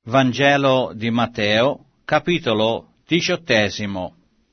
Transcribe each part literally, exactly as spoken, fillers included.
Vangelo di Matteo, capitolo diciottesimo.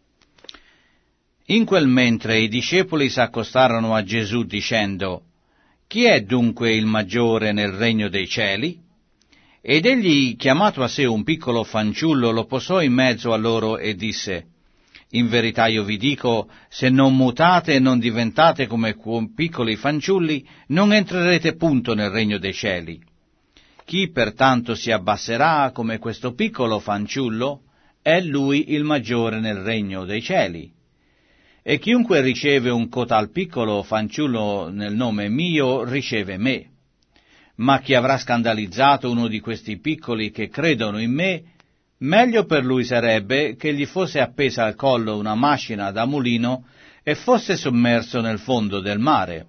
In quel mentre i discepoli s'accostarono a Gesù dicendo: «Chi è dunque il maggiore nel regno dei cieli?» Ed egli, chiamato a sé un piccolo fanciullo, lo posò in mezzo a loro e disse: «In verità io vi dico, se non mutate e non diventate come piccoli fanciulli, non entrerete punto nel regno dei cieli. Chi pertanto si abbasserà come questo piccolo fanciullo, è lui il maggiore nel regno dei cieli. E chiunque riceve un cotal piccolo fanciullo nel nome mio, riceve me. Ma chi avrà scandalizzato uno di questi piccoli che credono in me, meglio per lui sarebbe che gli fosse appesa al collo una macina da mulino e fosse sommerso nel fondo del mare.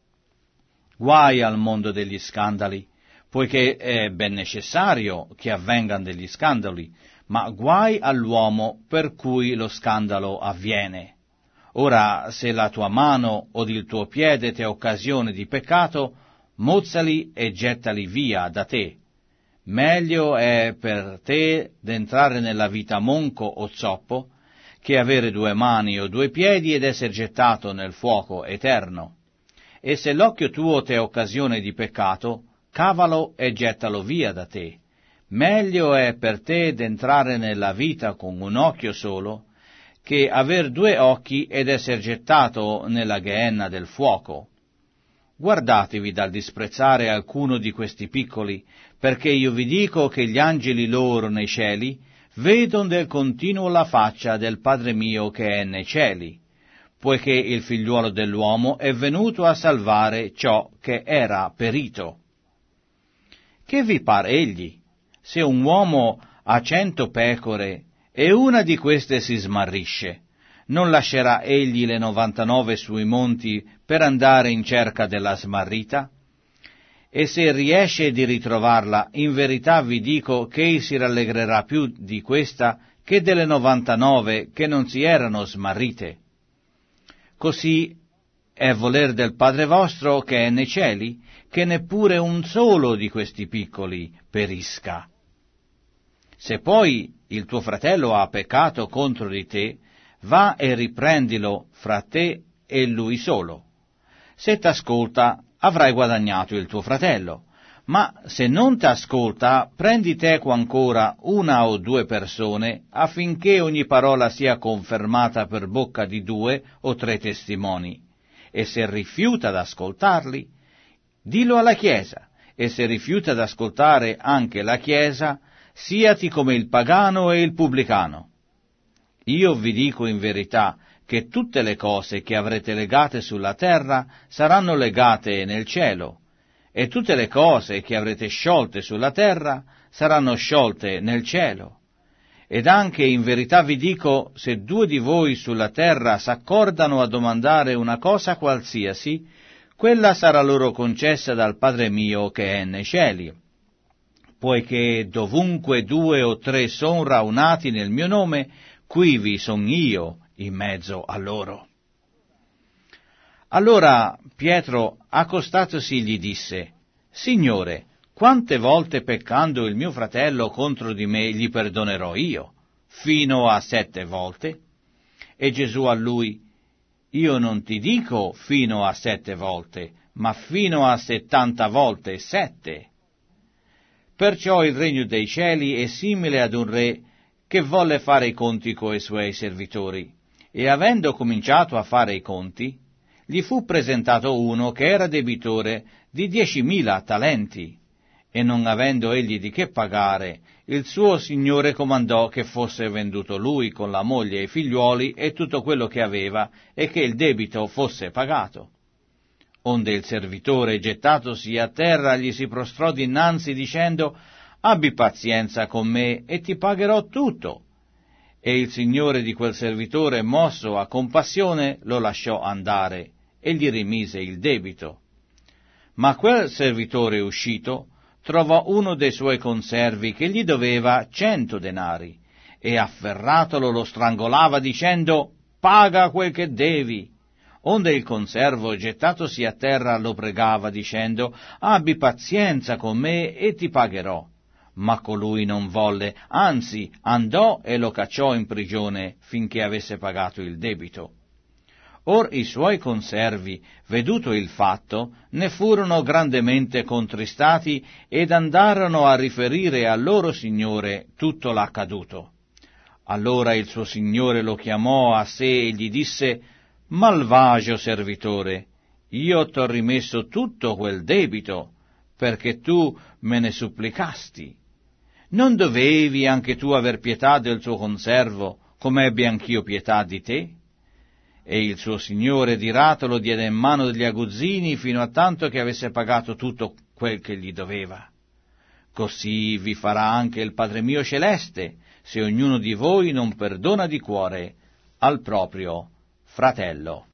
Guai al mondo degli scandali, poiché è ben necessario che avvengano degli scandali, ma guai all'uomo per cui lo scandalo avviene. Ora, se la tua mano o il tuo piede ti è occasione di peccato, mozzali e gettali via da te. Meglio è per te d'entrare nella vita monco o zoppo, che avere due mani o due piedi ed essere gettato nel fuoco eterno. E se l'occhio tuo ti è occasione di peccato, cavalo e gettalo via da te. Meglio è per te d'entrare nella vita con un occhio solo, che aver due occhi ed essere gettato nella ghenna del fuoco. Guardatevi dal disprezzare alcuno di questi piccoli, perché io vi dico che gli angeli loro nei cieli vedono del continuo la faccia del Padre mio che è nei cieli, poiché il figliuolo dell'uomo è venuto a salvare ciò che era perito. Che vi pare egli, se un uomo ha cento pecore e una di queste si smarrisce, non lascerà egli le novantanove sui monti per andare in cerca della smarrita? E se riesce di ritrovarla, in verità vi dico che egli si rallegrerà più di questa che delle novantanove che non si erano smarrite. Così è voler del Padre vostro che è nei cieli, che neppure un solo di questi piccoli perisca. Se poi il tuo fratello ha peccato contro di te, va e riprendilo fra te e lui solo. Se t'ascolta, avrai guadagnato il tuo fratello, ma se non t'ascolta, prendi teco ancora una o due persone, affinché ogni parola sia confermata per bocca di due o tre testimoni. E se rifiuta d'ascoltarli, dillo alla Chiesa, e se rifiuta d'ascoltare anche la Chiesa, siati come il pagano e il pubblicano. Io vi dico in verità che tutte le cose che avrete legate sulla terra saranno legate nel cielo, e tutte le cose che avrete sciolte sulla terra saranno sciolte nel cielo. Ed anche in verità vi dico, se due di voi sulla terra s'accordano a domandare una cosa qualsiasi, quella sarà loro concessa dal Padre mio che è nei cieli. Poiché dovunque due o tre son raunati nel mio nome, quivi son io in mezzo a loro. Allora Pietro, accostatosi, gli disse: Signore, quante volte peccando il mio fratello contro di me gli perdonerò io? Fino a sette volte? E Gesù a lui: Io non ti dico fino a sette volte, ma fino a settanta volte sette. Perciò il regno dei cieli è simile ad un re che volle fare i conti coi suoi servitori, e avendo cominciato a fare i conti, gli fu presentato uno che era debitore di diecimila talenti, e non avendo egli di che pagare, il suo signore comandò che fosse venduto lui con la moglie e i figliuoli e tutto quello che aveva, e che il debito fosse pagato. Onde il servitore, gettatosi a terra, gli si prostrò dinanzi dicendo: Abbi pazienza con me e ti pagherò tutto. E il signore di quel servitore, mosso a compassione, lo lasciò andare e gli rimise il debito. Ma quel servitore uscito trovò uno dei suoi conservi che gli doveva cento denari, e afferratolo lo strangolava dicendo: Paga quel che devi. Onde il conservo, gettatosi a terra, lo pregava dicendo: Abbi pazienza con me e ti pagherò. Ma colui non volle, anzi andò e lo cacciò in prigione finché avesse pagato il debito. Or i suoi conservi, veduto il fatto, ne furono grandemente contristati ed andarono a riferire al loro signore tutto l'accaduto. Allora il suo signore lo chiamò a sé e gli disse: «Malvagio servitore, io t'ho rimesso tutto quel debito, perché tu me ne supplicasti. Non dovevi anche tu aver pietà del tuo conservo, come ebbi anch'io pietà di te?» E il suo signore dirato lo diede in mano degli aguzzini fino a tanto che avesse pagato tutto quel che gli doveva. Così vi farà anche il Padre mio celeste, se ognuno di voi non perdona di cuore al proprio fratello.